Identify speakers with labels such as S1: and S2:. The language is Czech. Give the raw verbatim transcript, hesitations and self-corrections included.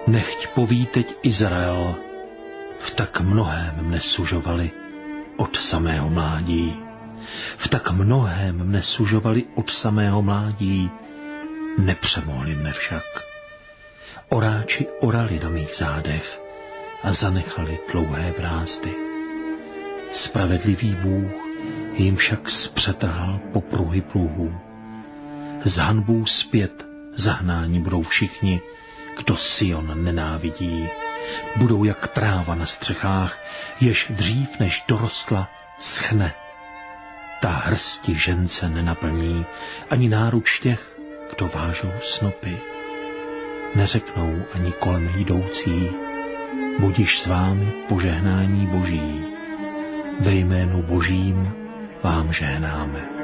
S1: Nechť poví teď Izrael, v tak mnohém mne sužovali od samého mládí. V tak mnohém mne sužovali od samého mládí, nepřemohli mne však. Oráči orali na mých zádech a zanechali dlouhé brázdy. Spravedlivý Bůh jim však zpřetrhal popruhy pluhů. S hanbou zpět zahnáni budou všichni, kdo Sion nenávidí. Budou jak tráva na střechách, jež dřív než dorostla schne. Ta hrsti žence nenaplní, ani náruč těch, kdo vážou snopy. Neřeknou ani kolem jdoucí, budiž s vámi požehnání Boží. Ve jménu Božím vám žehnáme.